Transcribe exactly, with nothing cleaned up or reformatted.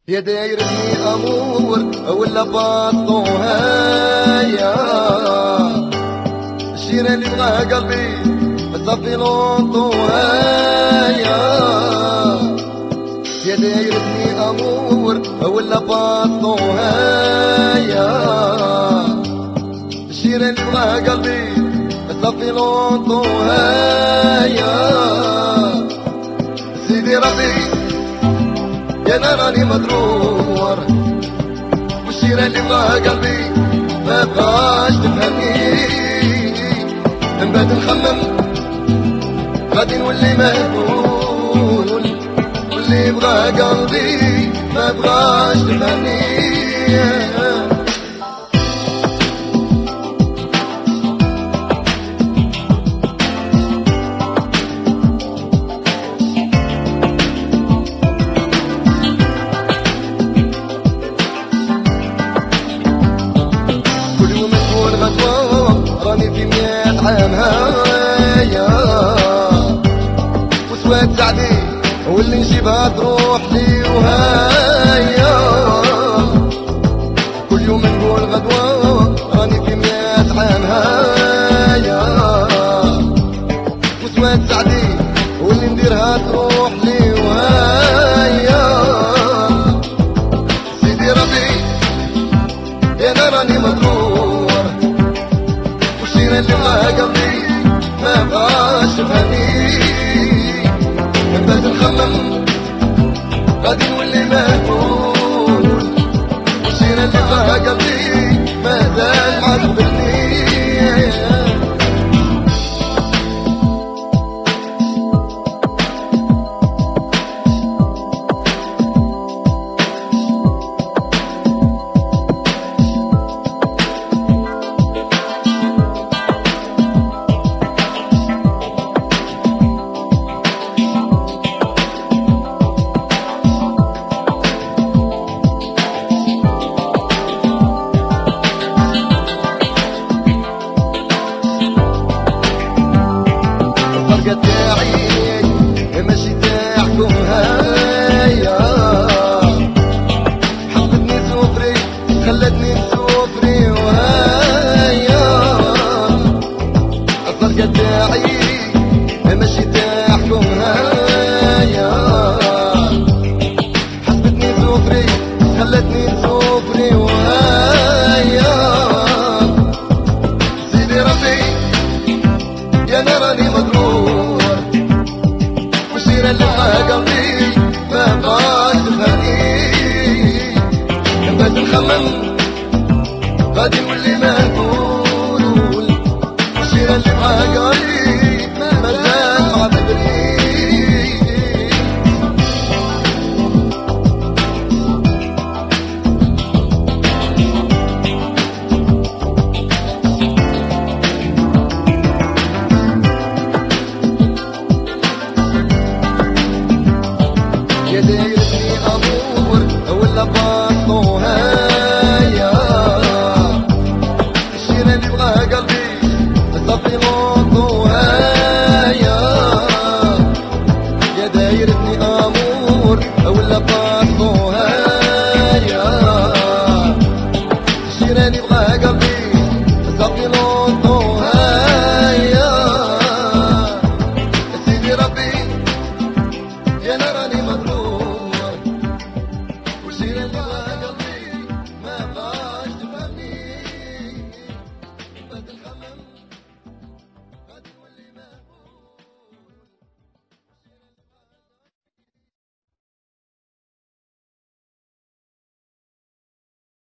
يا دايرني امور ولا باطو هيا الشيرة اللي بغاها قلبي صافي لونطو هيا يا دايرني امور ولا باطو هيا الشيرة اللي بغاها قلبي صافي لونطو هيا سيدي ربي يا انا راني مضرور والشيرة اللي بغاها قلبي ما بغاش تفهمني من بعد نخمم غادي نولي مهبول واللي بغاها قلبي ما بغاش تفهمني راني في مية عام هايا وسواد سعدي واللي نجيبها تروح لي وهايا كل يوم نقول غدوة راني في مية عام هايا وسواد سعدي واللي نديرها تروح لي وهايا سيدي ربي يا انا راني مضرور الشيرة اللي بغاها قلبي ما بغاش تفهمني من بعد نخمم غادي نولي مهبول الشيرة اللي بغاها قلبي مازال معذبني تاعي ماشي تاعكم هايا حبتني سوفري خلتني سوفري وهايا الطريقة تاعي ماشي تاعكم هايا حبتني سوفري خلتني سوفري وهايا سيدي ربي يا انا راني مضرور والشيرة اللي بغاها قلبي ما بغاش تفهمني من بعد نخمم غادي نولي مهبول والشيرة اللي بغاها قلبي مازال معذبني يا دايرتني امور ولا باطو هايا الشيرة اللي بغاها قلبي صافي لونطو هايا يا دايرتني امور ولا باطو هايا الشيرة اللي بغاها قلبي صافي لونطو هايا سيدي ربي يا انا راني مضرور والشيرة اللي بغاها قلبي